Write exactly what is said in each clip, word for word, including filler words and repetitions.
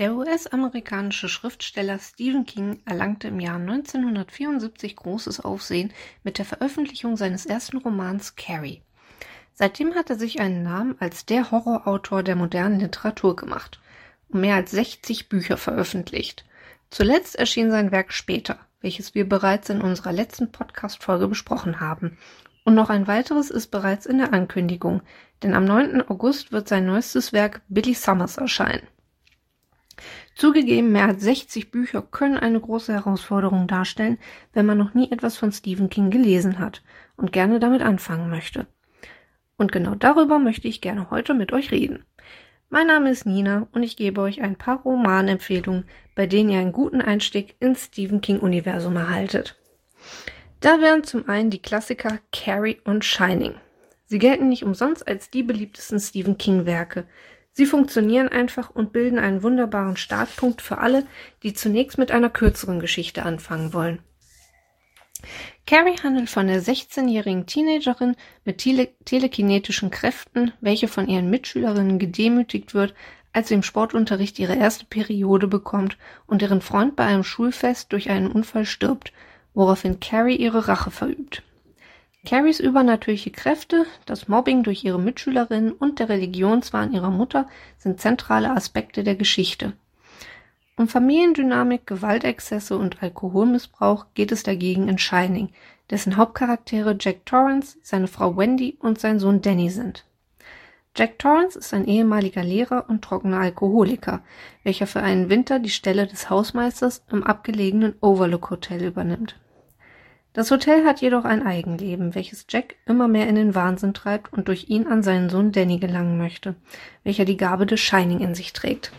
Der U S-amerikanische Schriftsteller Stephen King erlangte im Jahr neunzehnhundertvierundsiebzig großes Aufsehen mit der Veröffentlichung seines ersten Romans Carrie. Seitdem hat er sich einen Namen als der Horrorautor der modernen Literatur gemacht und mehr als sechzig Bücher veröffentlicht. Zuletzt erschien sein Werk Später, welches wir bereits in unserer letzten Podcast-Folge besprochen haben. Und noch ein weiteres ist bereits in der Ankündigung, denn am neunten August wird sein neuestes Werk Billy Summers erscheinen. Zugegeben, mehr als sechzig Bücher können eine große Herausforderung darstellen, wenn man noch nie etwas von Stephen King gelesen hat und gerne damit anfangen möchte. Und genau darüber möchte ich gerne heute mit euch reden. Mein Name ist Nina und ich gebe euch ein paar Romanempfehlungen, bei denen ihr einen guten Einstieg ins Stephen King-Universum erhaltet. Da wären zum einen die Klassiker Carrie und Shining. Sie gelten nicht umsonst als die beliebtesten Stephen King-Werke. Sie funktionieren einfach und bilden einen wunderbaren Startpunkt für alle, die zunächst mit einer kürzeren Geschichte anfangen wollen. Carrie handelt von der sechzehnjährigen Teenagerin mit tele- telekinetischen Kräften, welche von ihren Mitschülerinnen gedemütigt wird, als sie im Sportunterricht ihre erste Periode bekommt und deren Freund bei einem Schulfest durch einen Unfall stirbt, woraufhin Carrie ihre Rache verübt. Carries übernatürliche Kräfte, das Mobbing durch ihre Mitschülerinnen und der Religionswahn ihrer Mutter sind zentrale Aspekte der Geschichte. Um Familiendynamik, Gewaltexzesse und Alkoholmissbrauch geht es dagegen in Shining, dessen Hauptcharaktere Jack Torrance, seine Frau Wendy und sein Sohn Danny sind. Jack Torrance ist ein ehemaliger Lehrer und trockener Alkoholiker, welcher für einen Winter die Stelle des Hausmeisters im abgelegenen Overlook Hotel übernimmt. Das Hotel hat jedoch ein Eigenleben, welches Jack immer mehr in den Wahnsinn treibt und durch ihn an seinen Sohn Danny gelangen möchte, welcher die Gabe des Shining in sich trägt.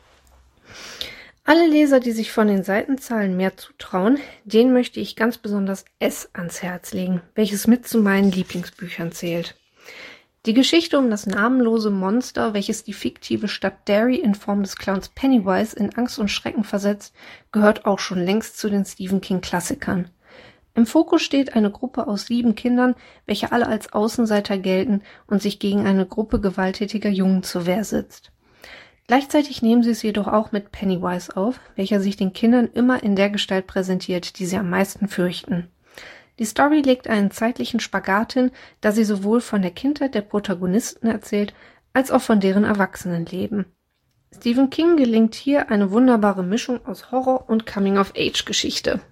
Alle Leser, die sich von den Seitenzahlen mehr zutrauen, denen möchte ich ganz besonders S ans Herz legen, welches mit zu meinen Lieblingsbüchern zählt. Die Geschichte um das namenlose Monster, welches die fiktive Stadt Derry in Form des Clowns Pennywise in Angst und Schrecken versetzt, gehört auch schon längst zu den Stephen King-Klassikern. Im Fokus steht eine Gruppe aus sieben Kindern, welche alle als Außenseiter gelten und sich gegen eine Gruppe gewalttätiger Jungen zur Wehr setzt. Gleichzeitig nehmen sie es jedoch auch mit Pennywise auf, welcher sich den Kindern immer in der Gestalt präsentiert, die sie am meisten fürchten. Die Story legt einen zeitlichen Spagat hin, da sie sowohl von der Kindheit der Protagonisten erzählt, als auch von deren Erwachsenenleben. Stephen King gelingt hier eine wunderbare Mischung aus Horror- und Coming-of-Age-Geschichte.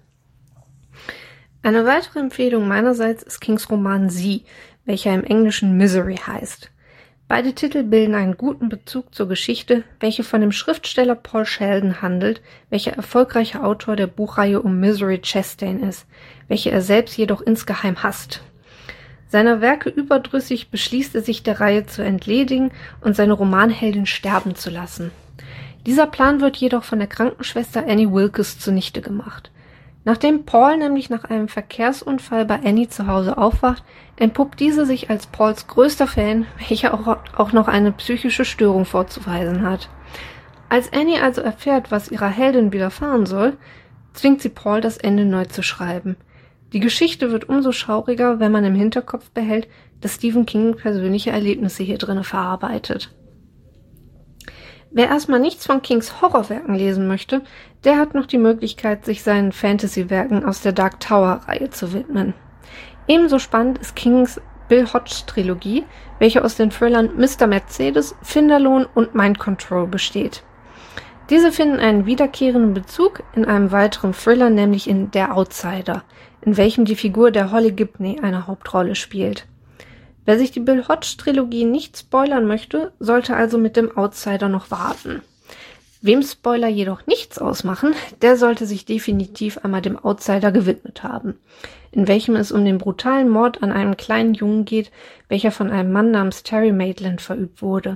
Eine weitere Empfehlung meinerseits ist Kings Roman Sie, welcher im Englischen Misery heißt. Beide Titel bilden einen guten Bezug zur Geschichte, welche von dem Schriftsteller Paul Sheldon handelt, welcher erfolgreicher Autor der Buchreihe um Misery Chastain ist, welche er selbst jedoch insgeheim hasst. Seiner Werke überdrüssig beschließt er sich der Reihe zu entledigen und seine Romanheldin sterben zu lassen. Dieser Plan wird jedoch von der Krankenschwester Annie Wilkes zunichte gemacht. Nachdem Paul nämlich nach einem Verkehrsunfall bei Annie zu Hause aufwacht, entpuppt diese sich als Pauls größter Fan, welcher auch, auch noch eine psychische Störung vorzuweisen hat. Als Annie also erfährt, was ihrer Heldin widerfahren soll, zwingt sie Paul, das Ende neu zu schreiben. Die Geschichte wird umso schauriger, wenn man im Hinterkopf behält, dass Stephen King persönliche Erlebnisse hier drin verarbeitet. Wer erstmal nichts von Kings Horrorwerken lesen möchte, der hat noch die Möglichkeit, sich seinen Fantasy-Werken aus der Dark Tower-Reihe zu widmen. Ebenso spannend ist Kings Bill Hodge-Trilogie, welche aus den Thrillern Mister Mercedes, Finderlohn und Mind Control besteht. Diese finden einen wiederkehrenden Bezug in einem weiteren Thriller, nämlich in Der Outsider, in welchem die Figur der Holly Gibney eine Hauptrolle spielt. Wer sich die Bill Hodge-Trilogie nicht spoilern möchte, sollte also mit dem Outsider noch warten. Wem Spoiler jedoch nichts ausmachen, der sollte sich definitiv einmal dem Outsider gewidmet haben, in welchem es um den brutalen Mord an einem kleinen Jungen geht, welcher von einem Mann namens Terry Maitland verübt wurde.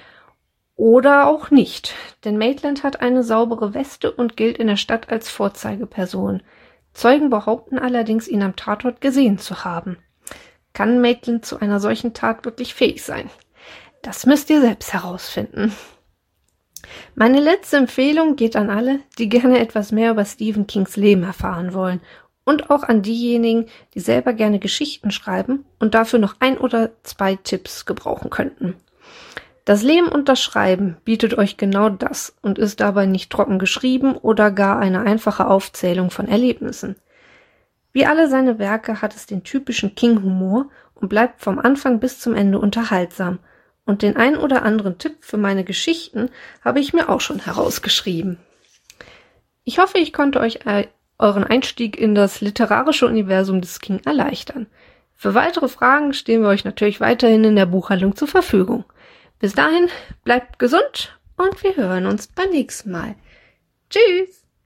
Oder auch nicht, denn Maitland hat eine saubere Weste und gilt in der Stadt als Vorzeigeperson. Zeugen behaupten allerdings, ihn am Tatort gesehen zu haben. Kann Maitland zu einer solchen Tat wirklich fähig sein? Das müsst ihr selbst herausfinden. Meine letzte Empfehlung geht an alle, die gerne etwas mehr über Stephen Kings Leben erfahren wollen und auch an diejenigen, die selber gerne Geschichten schreiben und dafür noch ein oder zwei Tipps gebrauchen könnten. Das Leben und das Schreiben bietet euch genau das und ist dabei nicht trocken geschrieben oder gar eine einfache Aufzählung von Erlebnissen. Wie alle seine Werke hat es den typischen King-Humor und bleibt vom Anfang bis zum Ende unterhaltsam. Und den ein oder anderen Tipp für meine Geschichten habe ich mir auch schon herausgeschrieben. Ich hoffe, ich konnte euch euren Einstieg in das literarische Universum des King erleichtern. Für weitere Fragen stehen wir euch natürlich weiterhin in der Buchhandlung zur Verfügung. Bis dahin, bleibt gesund und wir hören uns beim nächsten Mal. Tschüss!